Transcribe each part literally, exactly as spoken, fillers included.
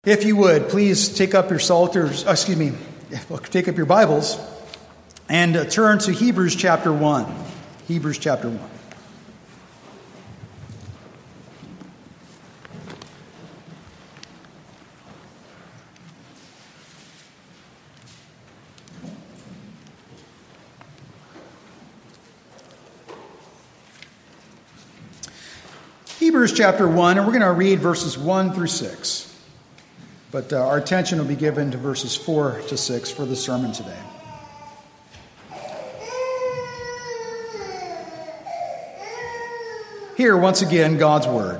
If you would, please take up your psalters, uh, excuse me, take up your Bibles and uh, turn to Hebrews chapter one. Hebrews chapter one. Hebrews chapter one, and we're going to read verses one through six. But uh, our attention will be given to verses four to six for the sermon today. Here, once again, God's Word.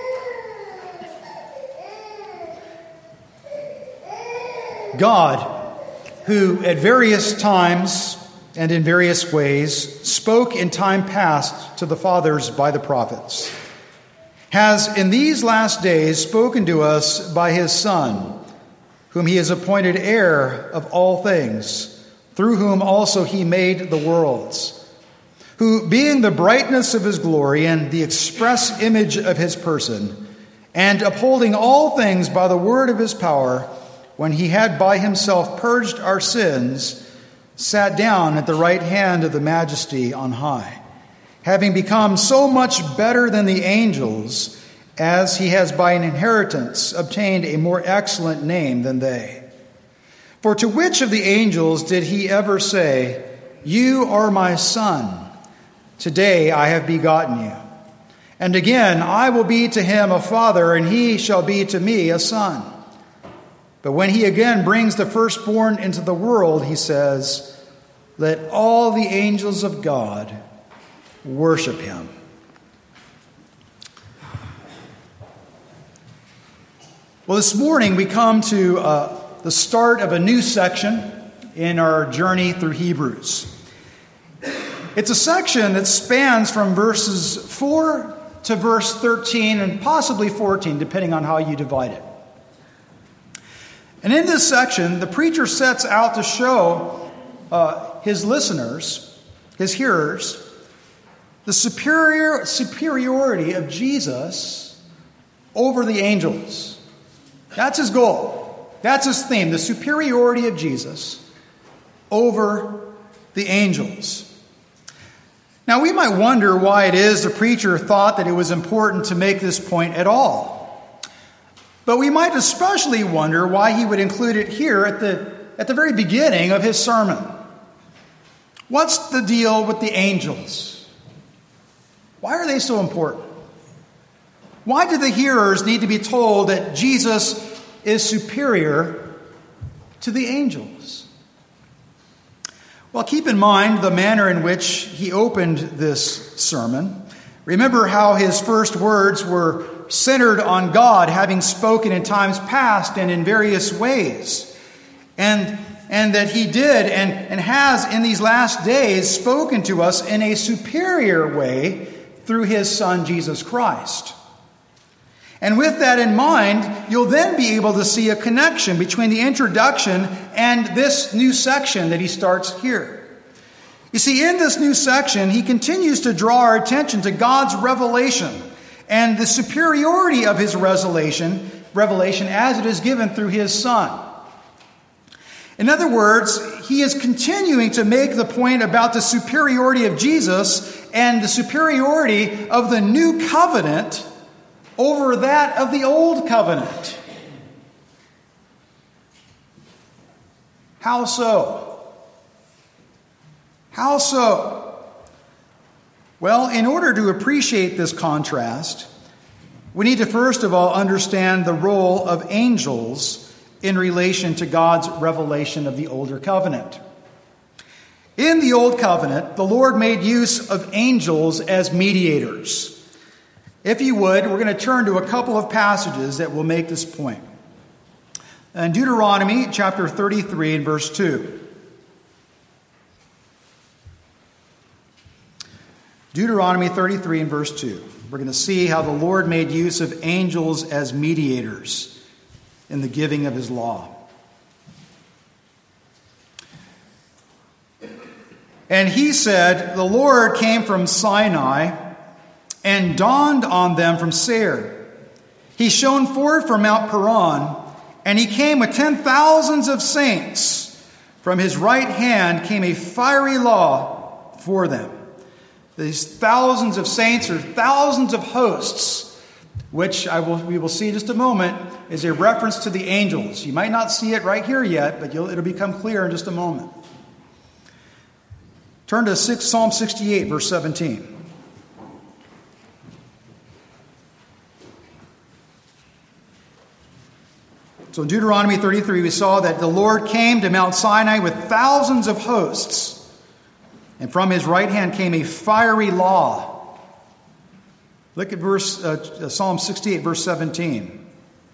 God, who at various times and in various ways spoke in time past to the fathers by the prophets, has in these last days spoken to us by his Son, whom he has appointed heir of all things, through whom also he made the worlds, who, being the brightness of his glory and the express image of his person, and upholding all things by the word of his power, when he had by himself purged our sins, sat down at the right hand of the Majesty on high, having become so much better than the angels, as he has by an inheritance obtained a more excellent name than they. For to which of the angels did he ever say, "You are my son, today I have begotten you"? And again, "I will be to him a father, and he shall be to me a son"? But when he again brings the firstborn into the world, he says, "Let all the angels of God worship him." Well, this morning we come to uh, the start of a new section in our journey through Hebrews. It's a section that spans from verses four to verse thirteen and possibly fourteen, depending on how you divide it. And in this section, the preacher sets out to show uh, his listeners, his hearers, the superior superiority of Jesus over the angels. That's his goal. That's his theme, the superiority of Jesus over the angels. Now, we might wonder why it is the preacher thought that it was important to make this point at all. But we might especially wonder why he would include it here at the, at the very beginning of his sermon. What's the deal with the angels? Why are they so important? Why do the hearers need to be told that Jesus is superior to the angels? Well, keep in mind the manner in which he opened this sermon. Remember how his first words were centered on God, having spoken in times past and in various ways. And, and that he did and, and has in these last days spoken to us in a superior way through his Son, Jesus Christ. And with that in mind, you'll then be able to see a connection between the introduction and this new section that he starts here. You see, in this new section, he continues to draw our attention to God's revelation and the superiority of his revelation, revelation as it is given through his Son. In other words, he is continuing to make the point about the superiority of Jesus and the superiority of the new covenant over that of the old covenant. How so? How so? Well, in order to appreciate this contrast, we need to first of all understand the role of angels in relation to God's revelation of the older covenant. In the old covenant, the Lord made use of angels as mediators. If you would, we're going to turn to a couple of passages that will make this point. In Deuteronomy chapter thirty-three and verse two. Deuteronomy thirty-three and verse two. We're going to see how the Lord made use of angels as mediators in the giving of his law. And he said, "The Lord came from Sinai and dawned on them from Seir. He shone forth from Mount Paran And he came with ten thousands of saints. From his right hand came a fiery law for them. These thousands of saints are thousands of hosts, which I will, we will see in just a moment, is a reference to the angels. You might not see it right here yet, but you'll, it'll become clear in just a moment. Turn to Psalm sixty-eight, verse seventeen. So in Deuteronomy thirty-three, we saw that the Lord came to Mount Sinai with thousands of hosts, and from his right hand came a fiery law. Look at verse uh, Psalm sixty-eight, verse seventeen.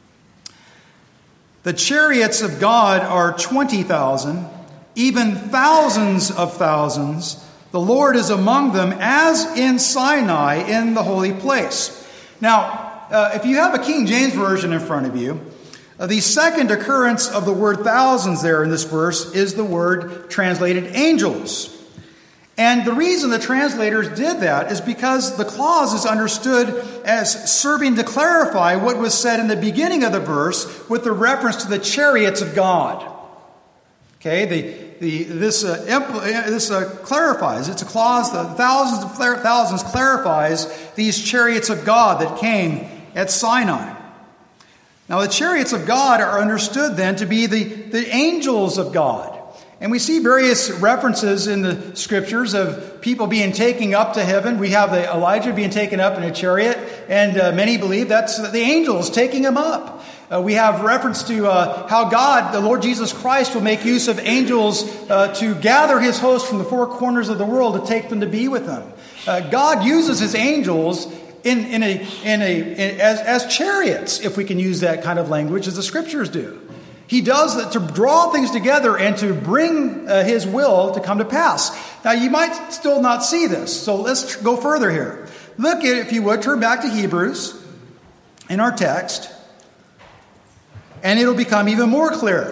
The chariots of God are twenty thousand, even thousands of thousands. The Lord is among them, as in Sinai in the holy place. Now, uh, if you have a King James Version in front of you, Uh, the second occurrence of the word thousands there in this verse is the word translated angels. And the reason the translators did that is because the clause is understood as serving to clarify what was said in the beginning of the verse with the reference to the chariots of God. Okay, the, the, this, uh, impl- this uh, clarifies. It's a clause, the thousands of thousands clarifies these chariots of God that came at Sinai. Now, the chariots of God are understood then to be the, the angels of God. And we see various references in the scriptures of people being taken up to heaven. We have the Elijah being taken up in a chariot, and uh, many believe that's the angels taking him up. Uh, we have reference to uh, how God, the Lord Jesus Christ, will make use of angels uh, to gather his host from the four corners of the world to take them to be with him. Uh, God uses his angels In, in a, in a, in, as, as chariots, if we can use that kind of language, as the scriptures do. He does that to draw things together and to bring uh, his will to come to pass. Now, you might still not see this, so let's go further here. Look at, if you would, turn back to Hebrews in our text, and it'll become even more clear.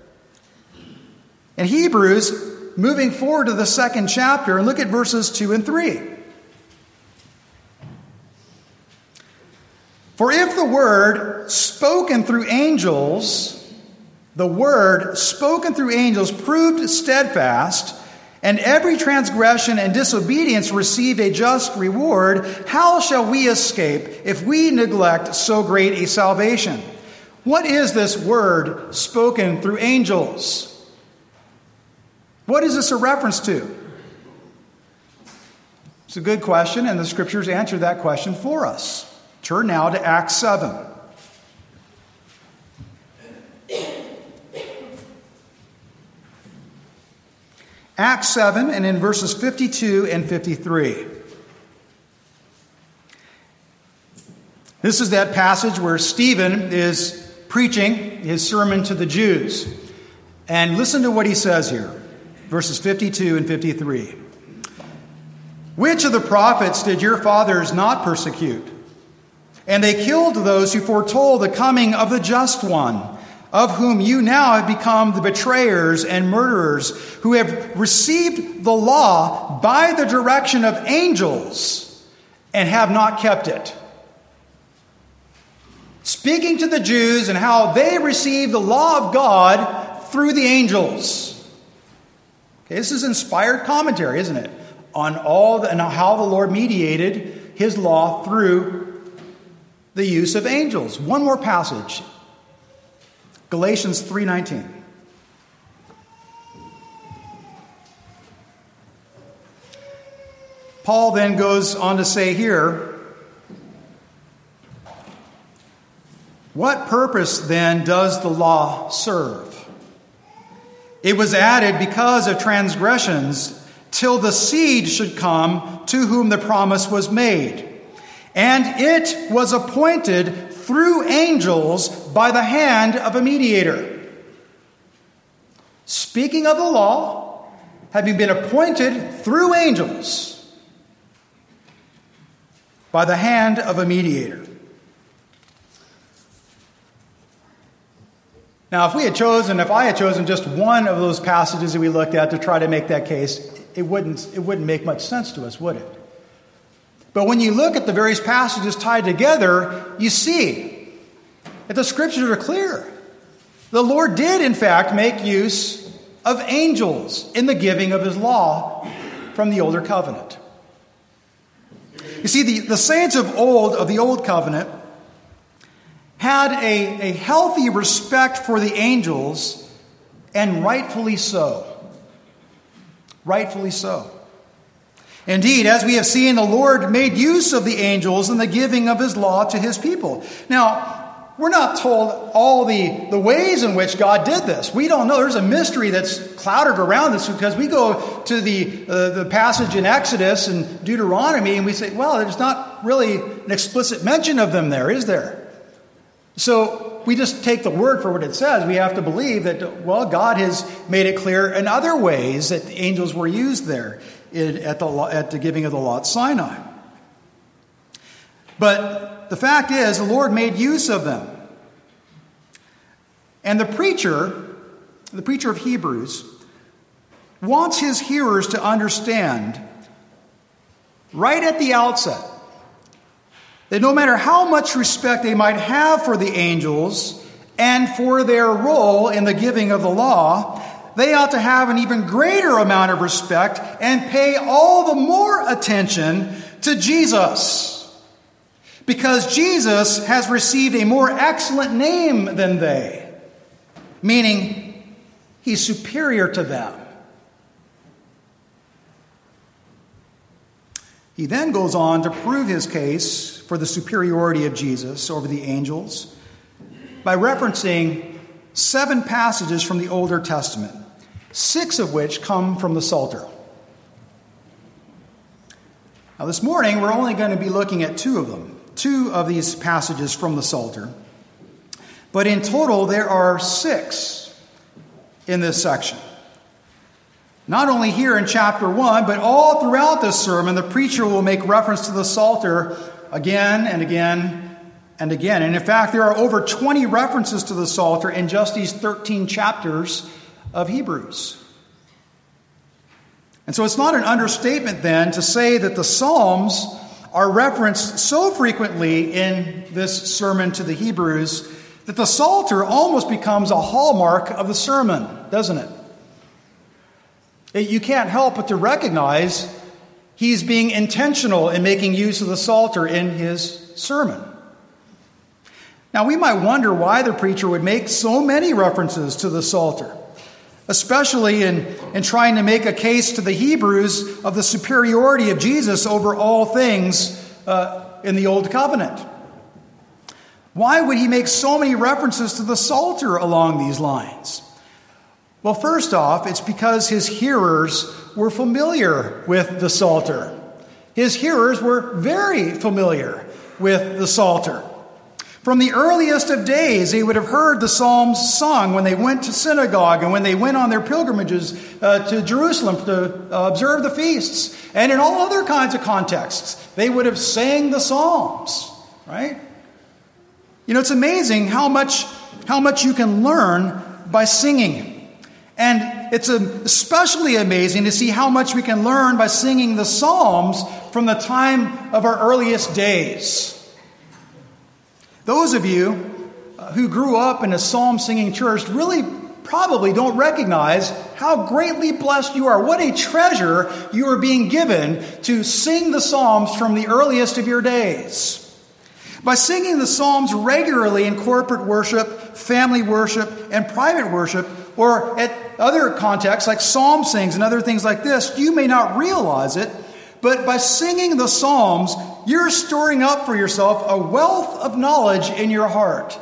In Hebrews, moving forward to the second chapter, and look at verses two and three. For if the word spoken through angels, the word spoken through angels proved steadfast, and every transgression and disobedience received a just reward, how shall we escape if we neglect so great a salvation? What is this word spoken through angels? What is this a reference to? It's a good question, and the scriptures answer that question for us. Turn now to Acts seven. Acts seven, and in verses fifty-two and fifty-three. This is that passage where Stephen is preaching his sermon to the Jews. And listen to what he says here, verses fifty-two and fifty-three. Which of the prophets did your fathers not persecute? And they killed those who foretold the coming of the just one, of whom you now have become the betrayers and murderers, who have received the law by the direction of angels and have not kept it. Speaking to the Jews and how they received the law of God through the angels. Okay, this is inspired commentary, isn't it? On all the, and how the Lord mediated his law through the use of angels. One more passage. Galatians three nineteen. Paul then goes on to say here, what purpose then does the law serve? It was added because of transgressions, till the seed should come to whom the promise was made. And it was appointed through angels by the hand of a mediator. Speaking of the law, having been appointed through angels by the hand of a mediator. Now, if we had chosen, if I had chosen just one of those passages that we looked at to try to make that case, it wouldn't, it wouldn't make much sense to us, would it? But when you look at the various passages tied together, you see that the scriptures are clear. The Lord did, in fact, make use of angels in the giving of his law from the older covenant. You see, the, the saints of old, of the old covenant, had a, a healthy respect for the angels, and rightfully so. Rightfully so. Indeed, as we have seen, the Lord made use of the angels in the giving of his law to his people. Now, we're not told all the, the ways in which God did this. We don't know. There's a mystery that's clouded around this because we go to the, uh, the passage in Exodus and Deuteronomy and we say, well, there's not really an explicit mention of them there, is there? So we just take the word for what it says. We have to believe that, well, God has made it clear in other ways that the angels were used there in, at, the, at the giving of the law at Sinai. But the fact is, the Lord made use of them. And the preacher, the preacher of Hebrews, wants his hearers to understand right at the outset that no matter how much respect they might have for the angels and for their role in the giving of the law, they ought to have an even greater amount of respect and pay all the more attention to Jesus. Because Jesus has received a more excellent name than they, meaning he's superior to them. He then goes on to prove his case for the superiority of Jesus over the angels by referencing seven passages from the Older Testament, six of which come from the Psalter. Now, this morning, we're only going to be looking at two of them. Two of these passages from the Psalter. But in total, there are six in this section. Not only here in chapter one, but all throughout this sermon, the preacher will make reference to the Psalter again and again and again. And in fact, there are over twenty references to the Psalter in just these thirteen chapters of Hebrews. And so it's not an understatement then to say that the Psalms are referenced so frequently in this sermon to the Hebrews that the Psalter almost becomes a hallmark of the sermon, doesn't it? it? You can't help but to recognize he's being intentional in making use of the Psalter in his sermon. Now, we might wonder why the preacher would make so many references to the Psalter, especially in, in trying to make a case to the Hebrews of the superiority of Jesus over all things uh, in the Old Covenant. Why would he make so many references to the Psalter along these lines? Well, first off, it's because his hearers were familiar with the Psalter. His hearers were very familiar with the Psalter. From the earliest of days, they would have heard the Psalms sung when they went to synagogue and when they went on their pilgrimages uh, to Jerusalem to uh, observe the feasts. And in all other kinds of contexts, they would have sang the Psalms, right? You know, it's amazing how much, how much you can learn by singing. And it's especially amazing to see how much we can learn by singing the Psalms from the time of our earliest days. Those of you who grew up in a psalm-singing church really probably don't recognize how greatly blessed you are. What a treasure you are being given to sing the Psalms from the earliest of your days. By singing the Psalms regularly in corporate worship, family worship, and private worship, or at other contexts like psalm sings and other things like this, you may not realize it, but by singing the Psalms, you're storing up for yourself a wealth of knowledge in your heart.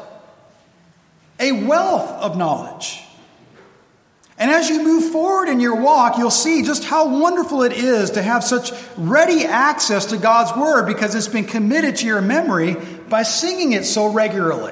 A wealth of knowledge. And as you move forward in your walk, you'll see just how wonderful it is to have such ready access to God's Word because it's been committed to your memory by singing it so regularly.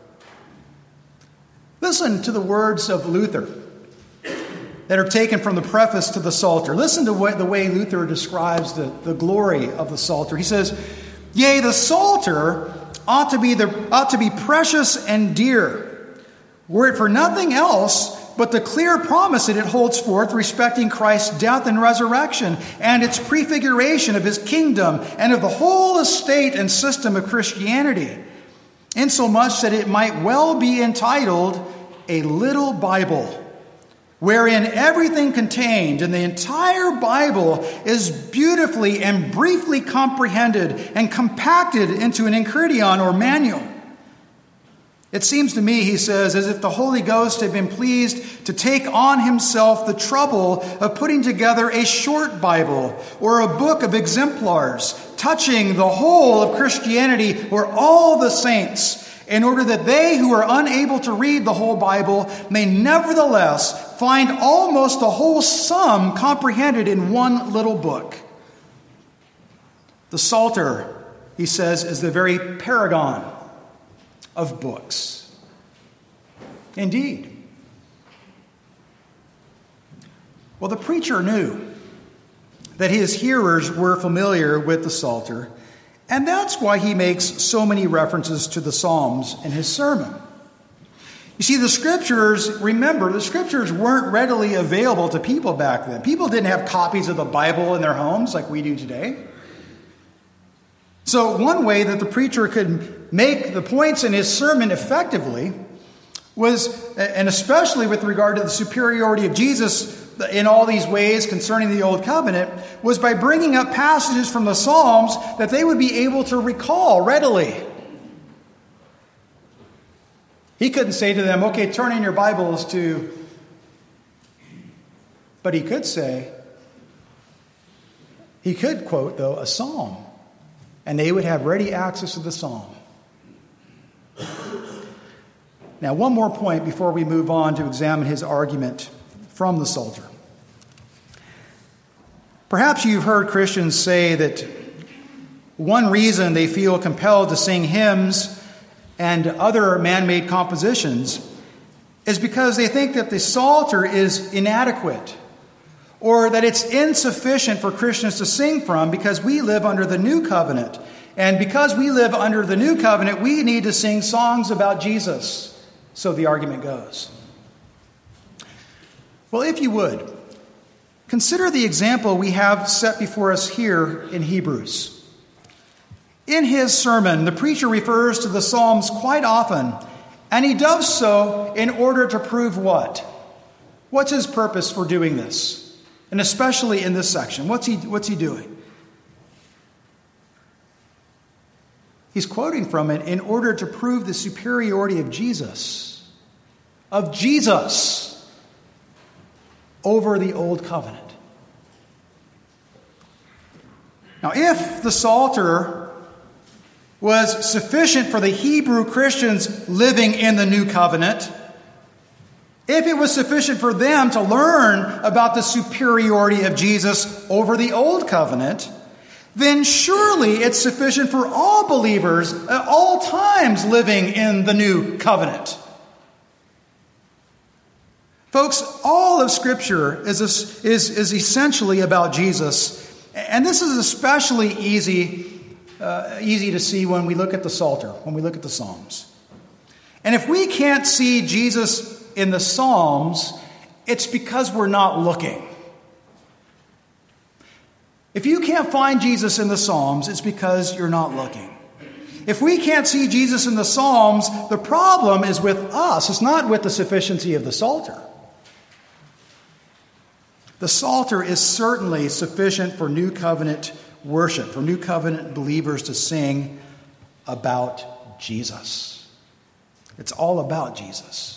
Listen to the words of Luther that are taken from the preface to the Psalter. Listen to what, the way Luther describes the, the glory of the Psalter. He says, "Yea, the Psalter ought to be the ought to be precious and dear, were it for nothing else but the clear promise that it holds forth respecting Christ's death and resurrection, and its prefiguration of his kingdom, and of the whole estate and system of Christianity, insomuch that it might well be entitled a little Bible, wherein everything contained in the entire Bible is beautifully and briefly comprehended and compacted into an enchiridion or manual. It seems to me, he says, as if the Holy Ghost had been pleased to take on himself the trouble of putting together a short Bible or a book of exemplars touching the whole of Christianity or all the saints, in order that they who are unable to read the whole Bible may nevertheless find almost the whole sum comprehended in one little book. The Psalter, he says, is the very paragon of books. Indeed. Well, the preacher knew that his hearers were familiar with the Psalter, and that's why he makes so many references to the Psalms in his sermon. You see, the Scriptures, remember, the Scriptures weren't readily available to people back then. People didn't have copies of the Bible in their homes like we do today. So one way that the preacher could make the points in his sermon effectively was, and especially with regard to the superiority of Jesus in all these ways concerning the Old Covenant, was by bringing up passages from the Psalms that they would be able to recall readily. He couldn't say to them, okay, turn in your Bibles to... But he could say, he could quote, though, a psalm, and they would have ready access to the psalm. Now, one more point before we move on to examine his argument from the Psalter. Perhaps you've heard Christians say that one reason they feel compelled to sing hymns and other man-made compositions is because they think that the Psalter is inadequate, or that it's insufficient for Christians to sing from because we live under the New Covenant. And because we live under the New Covenant, we need to sing songs about Jesus. So the argument goes. Well, if you would, consider the example we have set before us here in Hebrews. In his sermon, the preacher refers to the Psalms quite often, and he does so in order to prove what? What's his purpose for doing this? And especially in this section, what's he, what's he doing? He's quoting from it in order to prove the superiority of Jesus, of Jesus, over the Old Covenant. Now, if the Psalter was sufficient for the Hebrew Christians living in the New Covenant, if it was sufficient for them to learn about the superiority of Jesus over the Old Covenant, then surely it's sufficient for all believers at all times living in the New Covenant. Folks, all of Scripture is, is, is essentially about Jesus. And this is especially easy, uh, easy to see when we look at the Psalter, when we look at the Psalms. And if we can't see Jesus in the Psalms, it's because we're not looking. If you can't find Jesus in the Psalms, it's because you're not looking. If we can't see Jesus in the Psalms, the problem is with us. It's not with the sufficiency of the Psalter. The Psalter is certainly sufficient for New Covenant worship, for New Covenant believers to sing about Jesus. It's all about Jesus.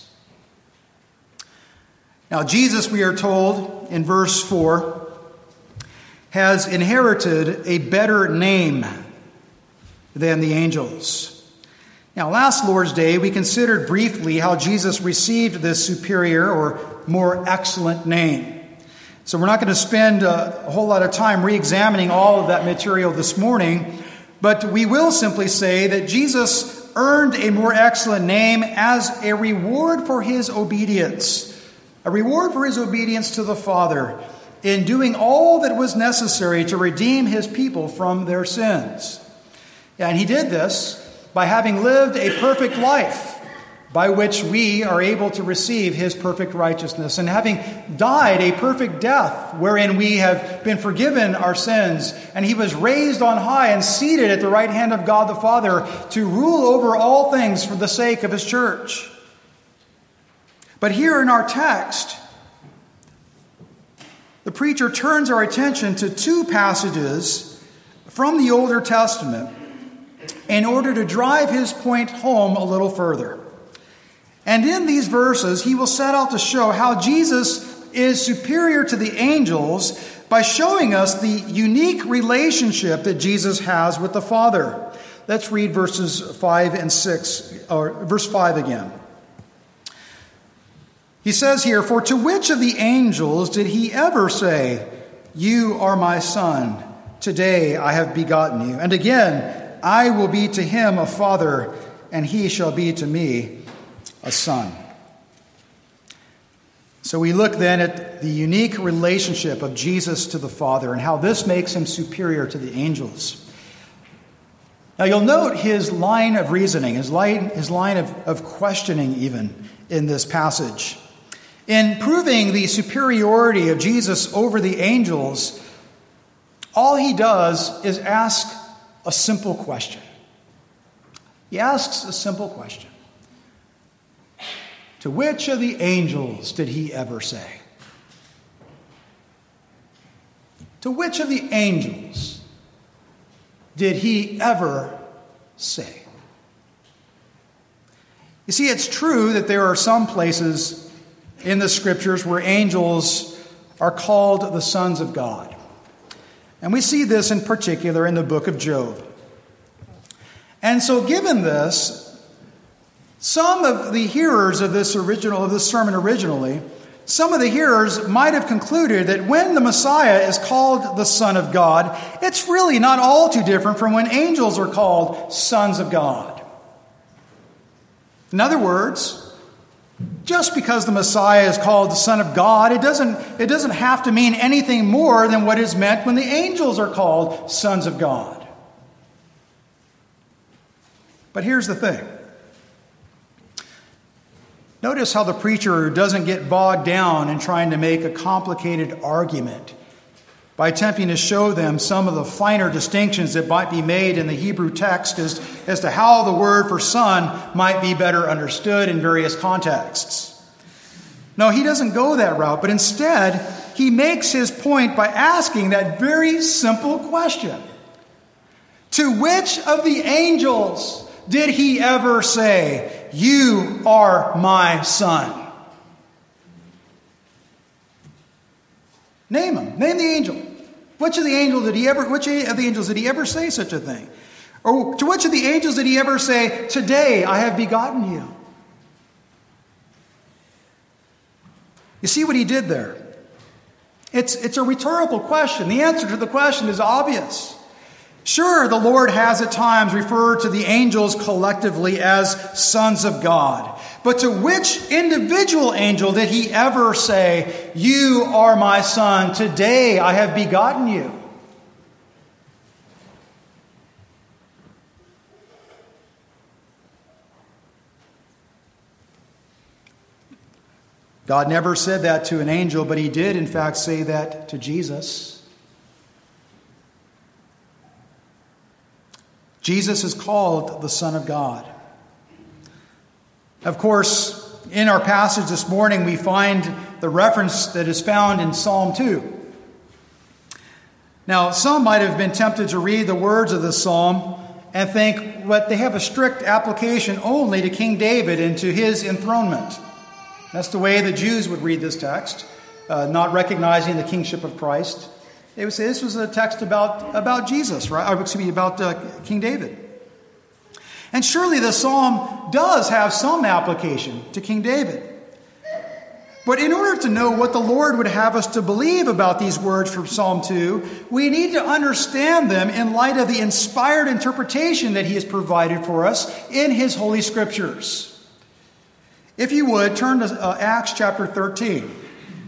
Now, Jesus, we are told in verse four, has inherited a better name than the angels. Now, last Lord's Day, we considered briefly how Jesus received this superior or more excellent name. So we're not going to spend a, a whole lot of time re-examining all of that material this morning, but we will simply say that Jesus earned a more excellent name as a reward for his obedience. A reward for his obedience to the Father in doing all that was necessary to redeem his people from their sins. And he did this by having lived a perfect life, by which we are able to receive his perfect righteousness, and having died a perfect death, wherein we have been forgiven our sins, and he was raised on high and seated at the right hand of God the Father to rule over all things for the sake of his church. But here in our text, the preacher turns our attention to two passages from the Older Testament in order to drive his point home a little further. And in these verses, he will set out to show how Jesus is superior to the angels by showing us the unique relationship that Jesus has with the Father. Let's read verses five and six, or verse five again. He says here, "For to which of the angels did he ever say, 'You are my son, today I have begotten you'? And again, 'I will be to him a father, and he shall be to me a son.'" So we look then at the unique relationship of Jesus to the Father and how this makes him superior to the angels. Now you'll note his line of reasoning, his line, his line of, of questioning even in this passage. In proving the superiority of Jesus over the angels, all he does is ask a simple question. He asks a simple question. To which of the angels did he ever say? To which of the angels did he ever say? You see, it's true that there are some places in the Scriptures where angels are called the sons of God. And we see this in particular in the book of Job. And so given this, some of the hearers of this original of this sermon originally, some of the hearers might have concluded that when the Messiah is called the Son of God, it's really not all too different from when angels are called sons of God. In other words, just because the Messiah is called the Son of God, it doesn't, it doesn't have to mean anything more than what is meant when the angels are called sons of God. But here's the thing. Notice how the preacher doesn't get bogged down in trying to make a complicated argument by attempting to show them some of the finer distinctions that might be made in the Hebrew text as, as to how the word for son might be better understood in various contexts. No, he doesn't go that route, but instead he makes his point by asking that very simple question. To which of the angels did he ever say, "You are my son"? Name him. Name the angel. Which of the angels did he ever? Which of the angels did he ever say such a thing? Or to which of the angels did he ever say, "Today I have begotten you"? You see what he did there? It's it's a rhetorical question. The answer to the question is obvious. Sure, the Lord has at times referred to the angels collectively as sons of God. But to which individual angel did he ever say, "You are my son, today I have begotten you"? God never said that to an angel, but he did in fact say that to Jesus. Jesus is called the Son of God. Of course, in our passage this morning, we find the reference that is found in Psalm two. Now, some might have been tempted to read the words of this psalm and think that they have a strict application only to King David and to his enthronement. That's the way the Jews would read this text, uh, not recognizing the kingship of Christ. They would say this was a text about, about Jesus, right? Or, excuse me, about uh, King David. And surely the psalm does have some application to King David. But in order to know what the Lord would have us to believe about these words from Psalm two, we need to understand them in light of the inspired interpretation that he has provided for us in his Holy Scriptures. If you would, turn to uh, Acts chapter thirteen.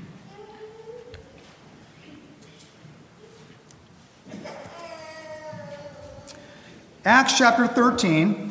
Acts chapter thirteen,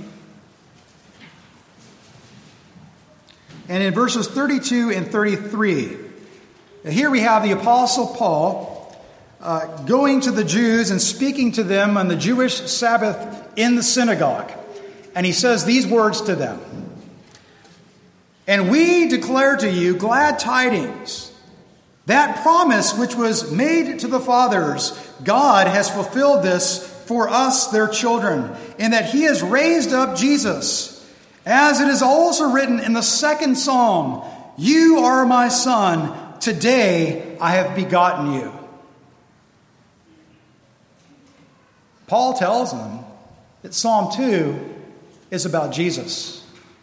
and in verses thirty-two and thirty-three, here we have the Apostle Paul uh, going to the Jews and speaking to them on the Jewish Sabbath in the synagogue. And he says these words to them. And we declare to you glad tidings. That promise which was made to the fathers, God has fulfilled this for us, their children, in that he has raised up Jesus. As it is also written in the second psalm, you are my son, today I have begotten you. Paul tells them that Psalm two is about Jesus.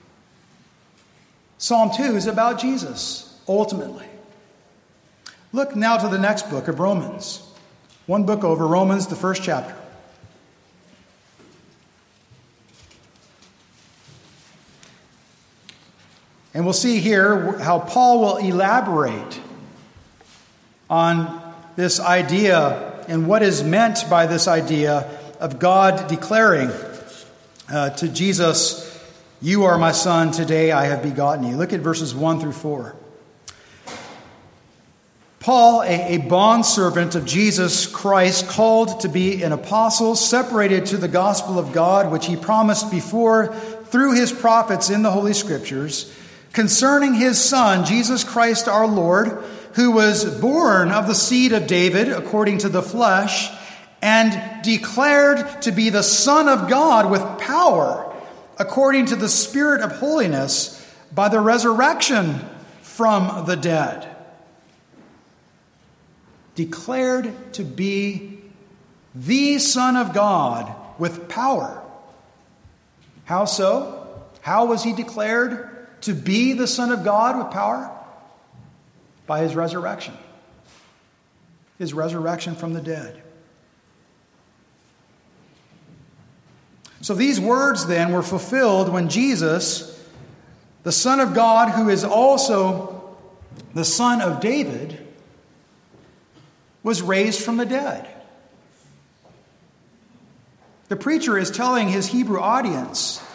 Psalm two is about Jesus, ultimately. Look now to the next book of Romans. One book over, Romans, the first chapter. And we'll see here how Paul will elaborate on this idea and what is meant by this idea of God declaring uh, to Jesus, you are my son, today I have begotten you. Look at verses one through four. Paul, a, a bondservant of Jesus Christ, called to be an apostle, separated to the gospel of God, which he promised before through his prophets in the Holy Scriptures, concerning his Son, Jesus Christ our Lord, who was born of the seed of David according to the flesh, and declared to be the Son of God with power, according to the Spirit of holiness, by the resurrection from the dead. Declared to be the Son of God with power. How so? How was he declared to be the Son of God with power? By his resurrection. His resurrection from the dead. So these words then were fulfilled when Jesus, the Son of God, who is also the Son of David, was raised from the dead. The preacher is telling his Hebrew audience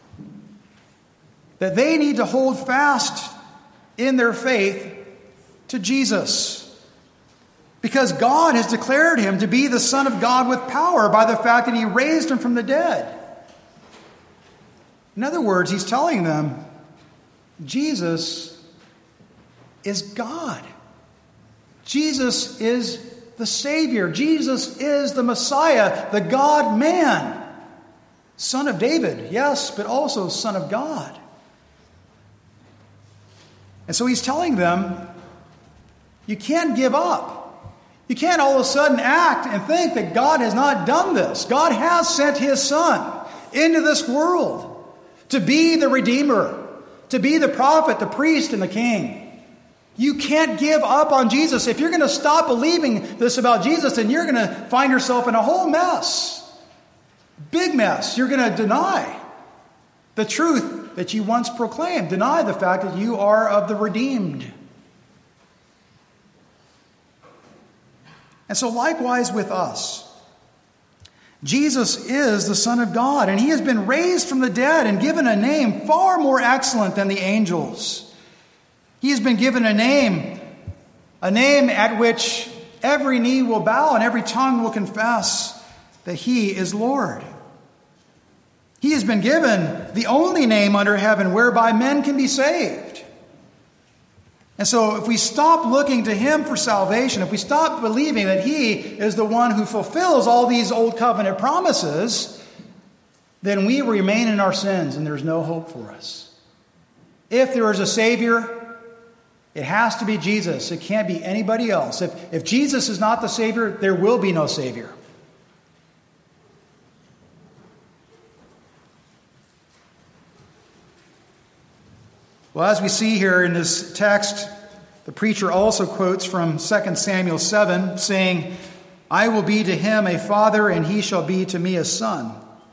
that they need to hold fast in their faith to Jesus, because God has declared him to be the Son of God with power by the fact that he raised him from the dead. In other words, he's telling them Jesus is God. Jesus is the Savior. Jesus is the Messiah, the God-man. Son of David, yes, but also Son of God. And so he's telling them, you can't give up. You can't all of a sudden act and think that God has not done this. God has sent his Son into this world to be the Redeemer, to be the prophet, the priest, and the king. You can't give up on Jesus. If you're going to stop believing this about Jesus, then you're going to find yourself in a whole mess. Big mess. You're going to deny the truth that you once proclaimed. Deny the fact that you are of the redeemed. And so likewise with us. Jesus is the Son of God, and he has been raised from the dead and given a name far more excellent than the angels. He has been given a name, a name at which every knee will bow and every tongue will confess that he is Lord. He has been given the only name under heaven whereby men can be saved. And so if we stop looking to him for salvation, if we stop believing that he is the one who fulfills all these old covenant promises, then we remain in our sins and there's no hope for us. If there is a Savior, it has to be Jesus. It can't be anybody else. If, if Jesus is not the Savior, there will be no Savior. Well, as we see here in this text, the preacher also quotes from Second Samuel seven, saying, I will be to him a father, and he shall be to me a son.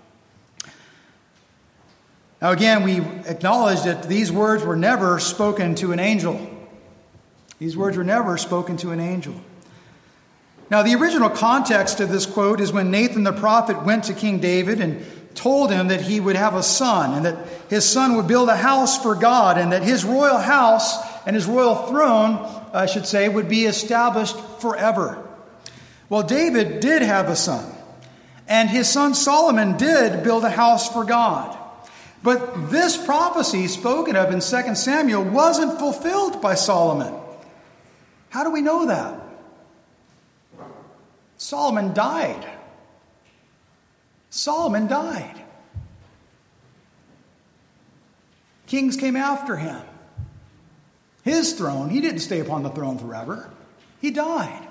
Now again, we acknowledge that these words were never spoken to an angel. These words were never spoken to an angel. Now, the original context of this quote is when Nathan the prophet went to King David and told him that he would have a son and that his son would build a house for God and that his royal house and his royal throne, I should say, would be established forever. Well, David did have a son, and his son Solomon did build a house for God. But this prophecy spoken of in Second Samuel wasn't fulfilled by Solomon. How do we know that? Solomon died. Solomon died. Kings came after him. His throne, he didn't stay upon the throne forever. He died.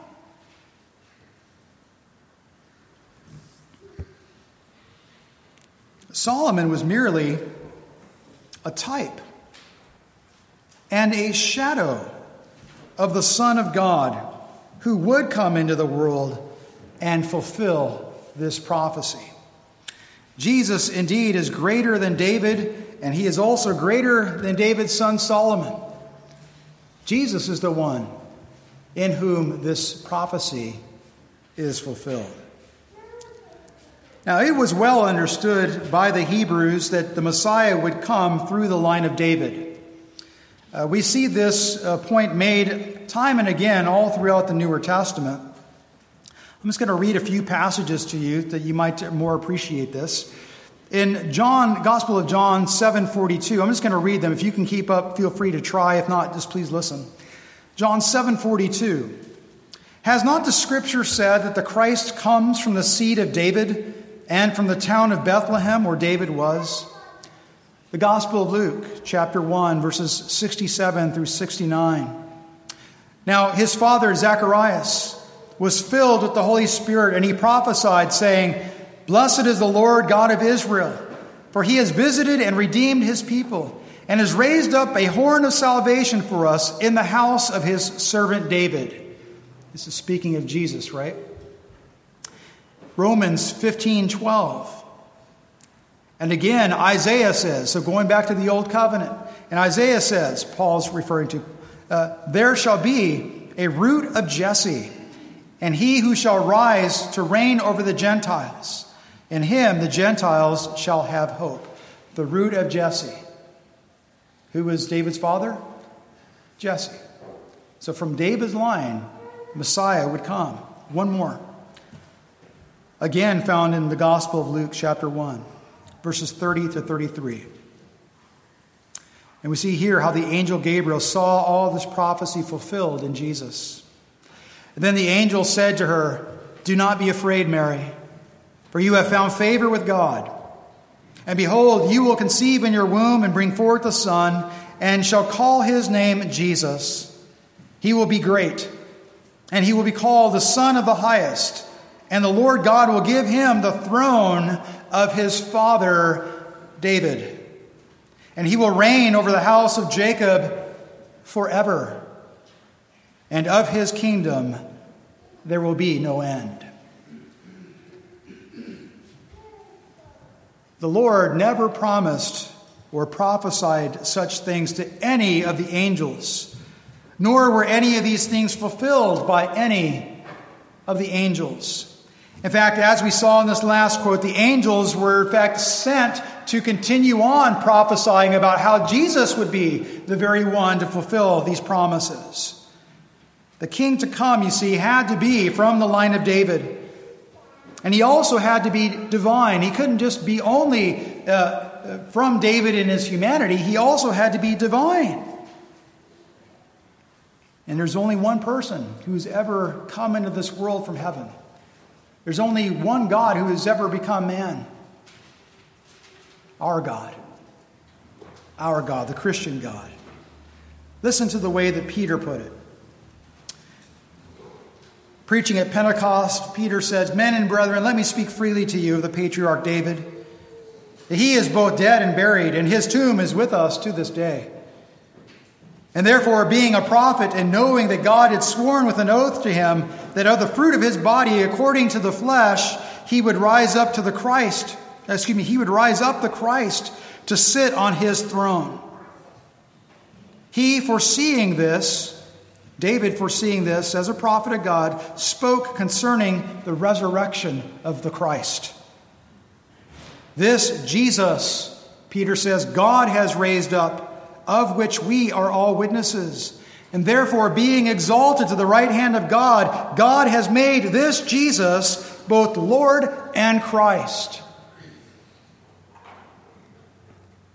Solomon was merely a type and a shadow of the Son of God who would come into the world and fulfill this prophecy. Jesus indeed is greater than David, and he is also greater than David's son Solomon. Jesus is the one in whom this prophecy is fulfilled. Now, it was well understood by the Hebrews that the Messiah would come through the line of David. Uh, we see this uh, point made time and again all throughout the Newer Testament. I'm just going to read a few passages to you that you might more appreciate this. In John, Gospel of John seven forty-two, I'm just going to read them. If you can keep up, feel free to try. If not, just please listen. John seven forty-two. Has not the Scripture said that the Christ comes from the seed of David and from the town of Bethlehem where David was? The Gospel of Luke, chapter one, verses sixty-seven through sixty-nine. Now his father Zacharias was filled with the Holy Spirit, and he prophesied, saying, Blessed is the Lord God of Israel, for he has visited and redeemed his people, and has raised up a horn of salvation for us in the house of his servant David. This is speaking of Jesus, right? Romans fifteen twelve. And again, Isaiah says, so going back to the Old Covenant, and Isaiah says, Paul's referring to, uh, there shall be a root of Jesse, and he who shall rise to reign over the Gentiles. In him the Gentiles shall have hope. The root of Jesse. Who was David's father? Jesse. So from David's line, Messiah would come. One more. Again found in the Gospel of Luke chapter one, verses thirty to thirty-three. And we see here how the angel Gabriel saw all this prophecy fulfilled in Jesus. And then the angel said to her, Do not be afraid, Mary, for you have found favor with God. And behold, you will conceive in your womb and bring forth a son, and shall call his name Jesus. He will be great, and he will be called the Son of the Highest. And the Lord God will give him the throne of his father David. And he will reign over the house of Jacob forever. And of his kingdom there will be no end. The Lord never promised or prophesied such things to any of the angels, nor were any of these things fulfilled by any of the angels. In fact, as we saw in this last quote, the angels were in fact sent to continue on prophesying about how Jesus would be the very one to fulfill these promises. The king to come, you see, had to be from the line of David. And he also had to be divine. He couldn't just be only uh, from David in his humanity. He also had to be divine. And there's only one person who's ever come into this world from heaven. There's only one God who has ever become man. Our God. Our God, the Christian God. Listen to the way that Peter put it. Preaching at Pentecost, Peter says, Men and brethren, let me speak freely to you of the patriarch David. He is both dead and buried, and his tomb is with us to this day. And therefore, being a prophet and knowing that God had sworn with an oath to him that of the fruit of his body, according to the flesh, he would rise up to the Christ, excuse me, he would rise up the Christ to sit on his throne. He, foreseeing this, David, foreseeing this as a prophet of God, spoke concerning the resurrection of the Christ. This Jesus, Peter says, God has raised up, of which we are all witnesses. And therefore, being exalted to the right hand of God, God has made this Jesus both Lord and Christ.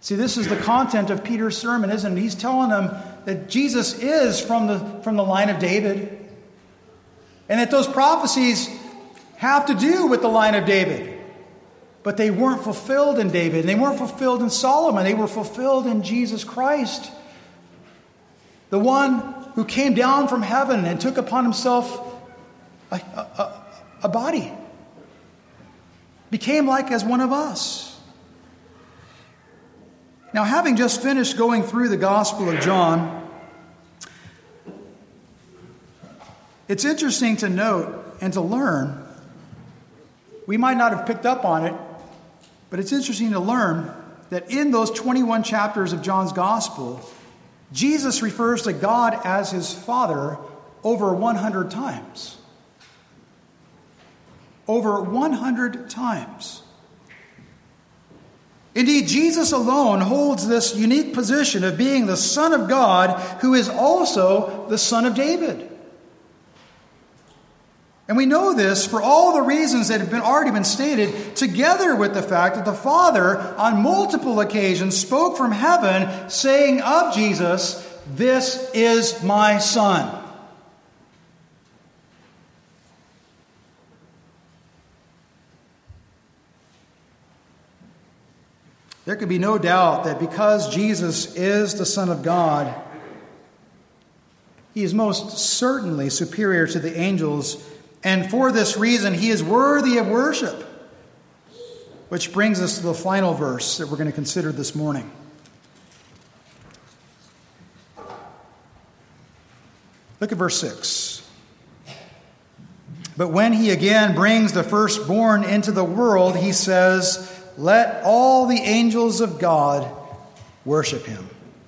See, this is the content of Peter's sermon, isn't it? He's telling them that Jesus is from the, from the line of David, and that those prophecies have to do with the line of David. But they weren't fulfilled in David, and they weren't fulfilled in Solomon. They were fulfilled in Jesus Christ, the one who came down from heaven and took upon himself a, a, a body, became like as one of us. Now, having just finished going through the Gospel of John, it's interesting to note and to learn. We might not have picked up on it, but it's interesting to learn that in those twenty-one chapters of John's Gospel, Jesus refers to God as his Father over one hundred times. Over one hundred times. Indeed, Jesus alone holds this unique position of being the Son of God, who is also the Son of David. And we know this for all the reasons that have been already been stated, together with the fact that the Father, on multiple occasions, spoke from heaven, saying of Jesus, "This is my Son." There can be no doubt that because Jesus is the Son of God, he is most certainly superior to the angels, and for this reason he is worthy of worship. Which brings us to the final verse that we're going to consider this morning. Look at verse six. But when he again brings the firstborn into the world, he says, "Let all the angels of God worship him."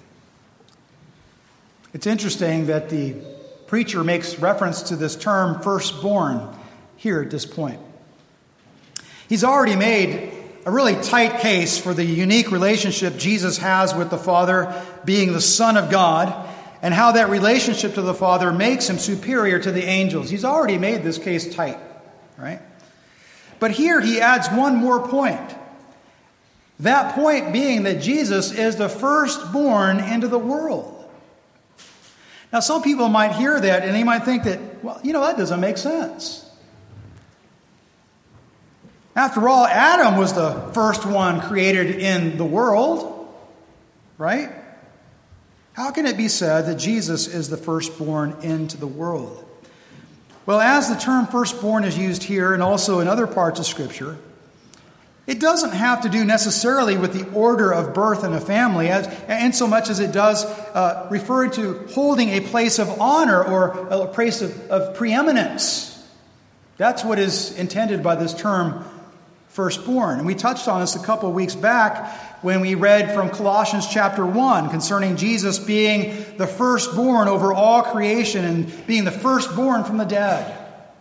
It's interesting that the preacher makes reference to this term firstborn here at this point. He's already made a really tight case for the unique relationship Jesus has with the Father, being the Son of God, and how that relationship to the Father makes him superior to the angels. He's already made this case tight, right? But here he adds one more point. That point being that Jesus is the firstborn into the world. Now, some people might hear that and they might think that, well, you know, that doesn't make sense. After all, Adam was the first one created in the world, right? How can it be said that Jesus is the firstborn into the world? Well, as the term firstborn is used here and also in other parts of Scripture, it doesn't have to do necessarily with the order of birth in a family, as, in so much as it does uh, refer to holding a place of honor or a place of, of preeminence. That's what is intended by this term firstborn. And we touched on this a couple of weeks back when we read from Colossians chapter one concerning Jesus being the firstborn over all creation and being the firstborn from the dead.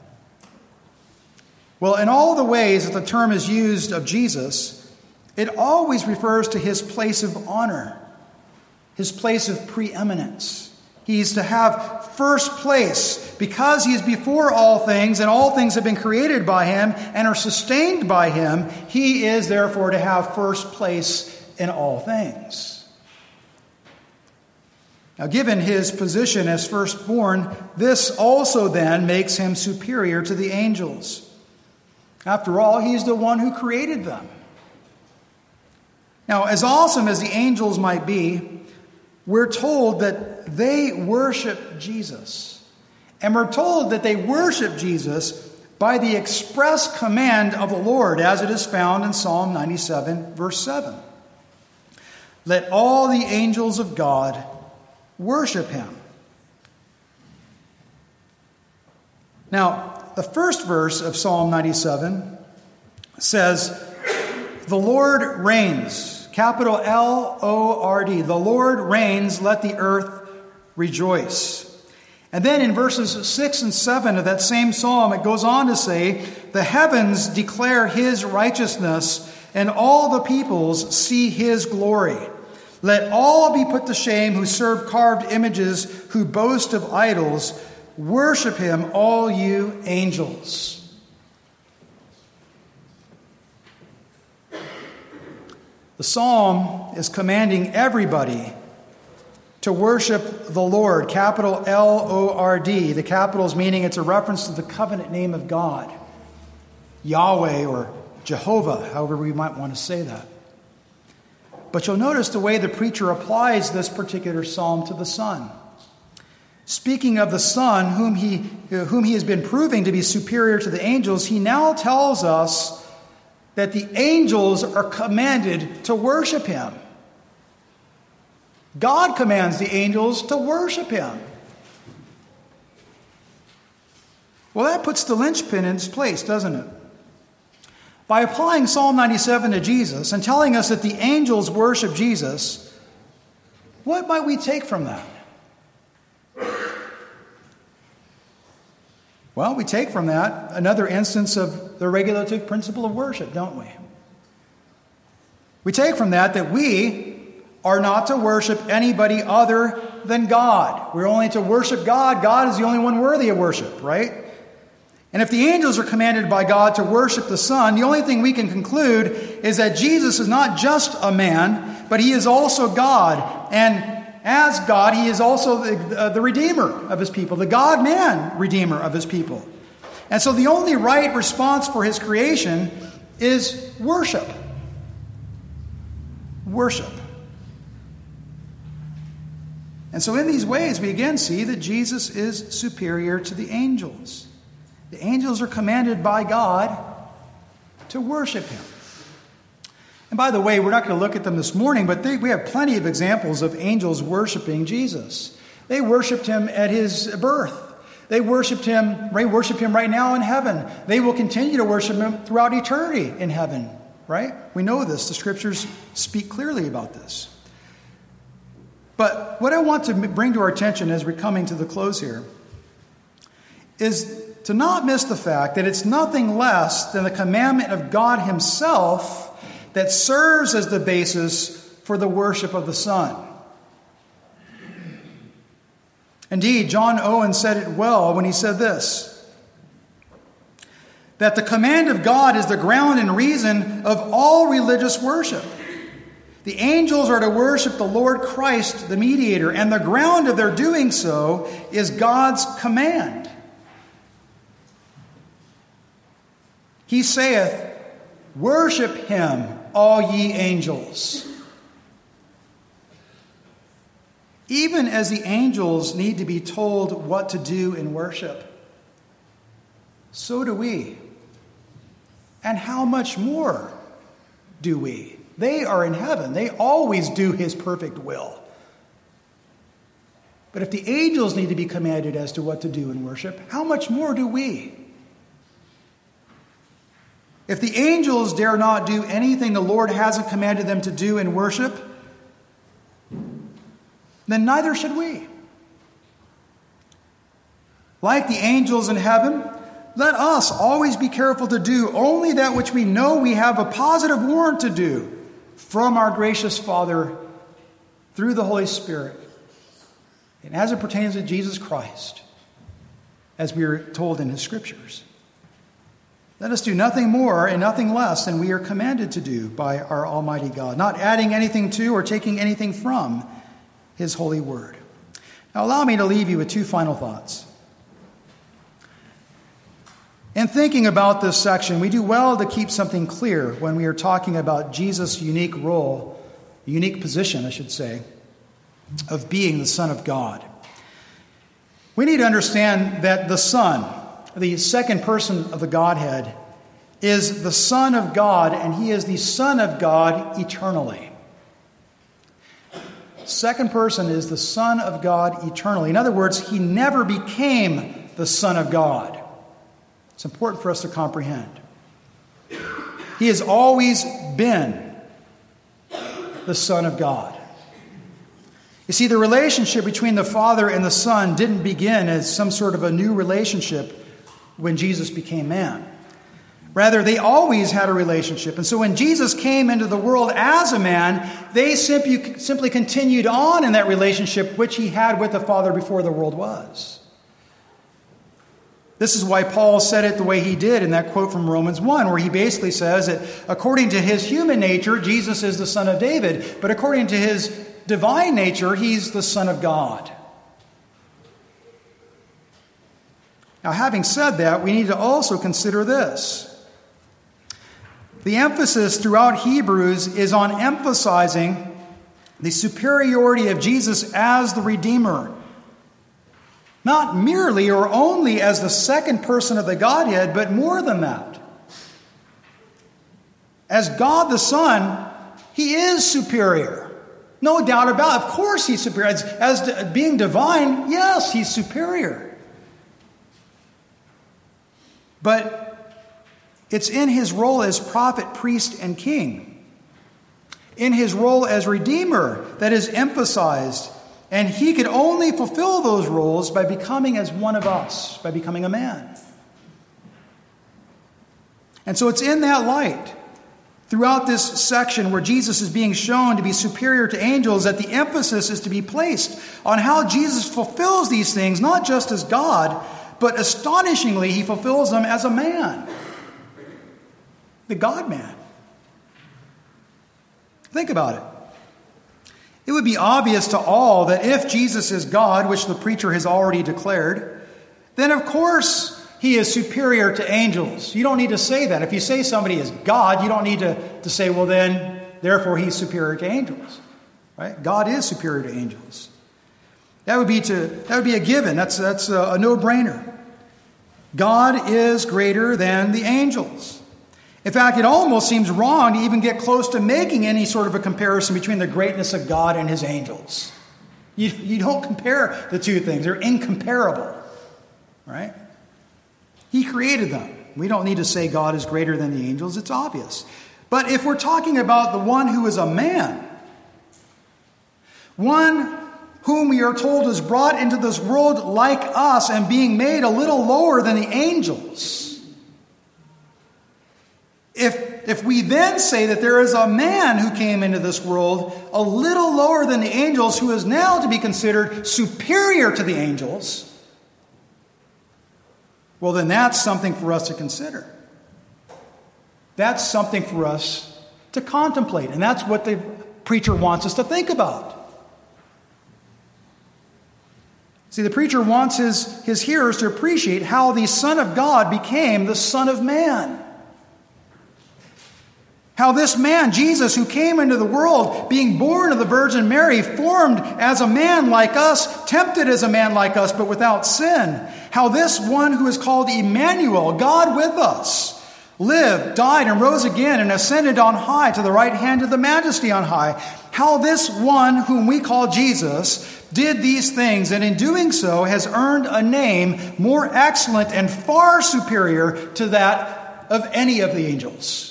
Well, in all the ways that the term is used of Jesus, it always refers to his place of honor, his place of preeminence. He's to have first place because he is before all things and all things have been created by him and are sustained by him. He is therefore to have first place in all things. Now, given his position as firstborn, this also then makes him superior to the angels. After all, he's the one who created them. Now, as awesome as the angels might be, we're told that they worship Jesus. And we're told that they worship Jesus by the express command of the Lord, as it is found in Psalm ninety-seven, verse seven. Let all the angels of God worship him. Now, the first verse of Psalm ninety-seven says, "The Lord reigns," capital L O R D. "The Lord reigns, let the earth rejoice." And then in verses six and seven of that same psalm, it goes on to say, "The heavens declare his righteousness, and all the peoples see his glory. Let all be put to shame who serve carved images, who boast of idols. Worship him, all you angels." The psalm is commanding everybody to worship the Lord, capital L O R D. The capital is meaning it's a reference to the covenant name of God, Yahweh or Jehovah, however we might want to say that. But you'll notice the way the preacher applies this particular psalm to the Son. Speaking of the Son, whom he, whom he has been proving to be superior to the angels, he now tells us that the angels are commanded to worship him. God commands the angels to worship him. Well, that puts the linchpin in its place, doesn't it? By applying Psalm ninety-seven to Jesus and telling us that the angels worship Jesus, what might we take from that? Well, we take from that another instance of the regulative principle of worship, don't we? We take from that that we are not to worship anybody other than God. We're only to worship God. God is the only one worthy of worship, right? And if the angels are commanded by God to worship the Son, the only thing we can conclude is that Jesus is not just a man, but he is also God. And as God, he is also the, uh, the Redeemer of his people, the God-man Redeemer of his people. And so the only right response for his creation is worship. Worship. And so in these ways, we again see that Jesus is superior to the angels. The angels are commanded by God to worship him. And by the way, we're not going to look at them this morning, but they, we have plenty of examples of angels worshiping Jesus. They worshiped him at his birth. They worshiped him, they worship him right now in heaven. They will continue to worship him throughout eternity in heaven, right? We know this. The scriptures speak clearly about this. But what I want to bring to our attention as we're coming to the close here is to not miss the fact that it's nothing less than the commandment of God himself that serves as the basis for the worship of the Son. Indeed, John Owen said it well when he said this, that the command of God is the ground and reason of all religious worship. The angels are to worship the Lord Christ, the mediator, and the ground of their doing so is God's command. He saith, worship him, all ye angels. Even as the angels need to be told what to do in worship, so do we. And how much more do we? They are in heaven. They always do his perfect will. But if the angels need to be commanded as to what to do in worship, how much more do we? If the angels dare not do anything the Lord hasn't commanded them to do in worship, then neither should we. Like the angels in heaven, let us always be careful to do only that which we know we have a positive warrant to do from our gracious Father through the Holy Spirit. And as it pertains to Jesus Christ, as we are told in his scriptures. Let us do nothing more and nothing less than we are commanded to do by our Almighty God, not adding anything to or taking anything from his holy word. Now allow me to leave you with two final thoughts. In thinking about this section, we do well to keep something clear when we are talking about Jesus' unique role, unique position, I should say, of being the Son of God. We need to understand that the Son, the second person of the Godhead, is the Son of God, and he is the Son of God eternally. Second person is the Son of God eternally. In other words, he never became the Son of God. It's important for us to comprehend. He has always been the Son of God. You see, the relationship between the Father and the Son didn't begin as some sort of a new relationship when Jesus became man. Rather, they always had a relationship. And so when Jesus came into the world as a man, they simply, simply continued on in that relationship which he had with the Father before the world was. This is why Paul said it the way he did in that quote from Romans one, where he basically says that according to his human nature, Jesus is the son of David, but according to his divine nature, he's the Son of God. Now, having said that, we need to also consider this. The emphasis throughout Hebrews is on emphasizing the superiority of Jesus as the Redeemer, not merely or only as the second person of the Godhead, but more than that. As God the Son, he is superior. No doubt about it. Of course he's superior. As, as being divine, yes, he's superior. But it's in his role as prophet, priest, and king, in his role as Redeemer, that is emphasized. And he could only fulfill those roles by becoming as one of us, by becoming a man. And so it's in that light, throughout this section where Jesus is being shown to be superior to angels, that the emphasis is to be placed on how Jesus fulfills these things, not just as God, but astonishingly, he fulfills them as a man. The God-man. Think about it. It would be obvious to all that if Jesus is God, which the preacher has already declared, then of course he is superior to angels. You don't need to say that. If you say somebody is God, you don't need to, to say, well then, therefore he's superior to angels. Right? God is superior to angels. That would be to that would be a given. That's, that's a, a no-brainer. God is greater than the angels. In fact, it almost seems wrong to even get close to making any sort of a comparison between the greatness of God and his angels. You, you don't compare the two things. They're incomparable. Right? He created them. We don't need to say God is greater than the angels. It's obvious. But if we're talking about the one who is a man, one whom we are told is brought into this world like us and being made a little lower than the angels, If, if we then say that there is a man who came into this world a little lower than the angels, who is now to be considered superior to the angels, well, then that's something for us to consider. That's something for us to contemplate. And that's what the preacher wants us to think about. See, the preacher wants his, his hearers to appreciate how the Son of God became the Son of Man. How this man, Jesus, who came into the world, being born of the Virgin Mary, formed as a man like us, tempted as a man like us, but without sin. How this one who is called Emmanuel, God with us, lived, died, and rose again, and ascended on high to the right hand of the Majesty on high. How this one whom we call Jesus did these things, and in doing so has earned a name more excellent and far superior to that of any of the angels.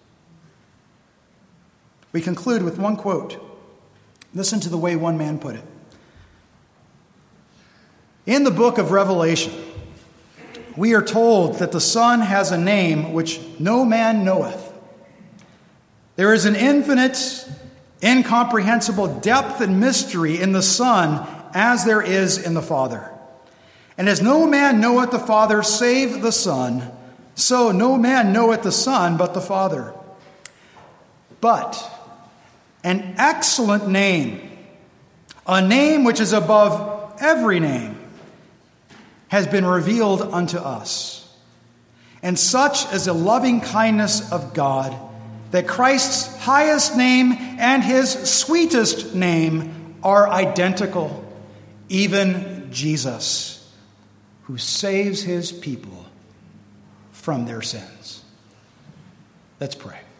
We conclude with one quote. Listen to the way one man put it. In the book of Revelation, we are told that the Son has a name which no man knoweth. There is an infinite, incomprehensible depth and mystery in the Son as there is in the Father. And as no man knoweth the Father save the Son, so no man knoweth the Son but the Father. But an excellent name, a name which is above every name, has been revealed unto us. And such is the loving kindness of God, that Christ's highest name and his sweetest name are identical, even Jesus, who saves his people from their sins. Let's pray.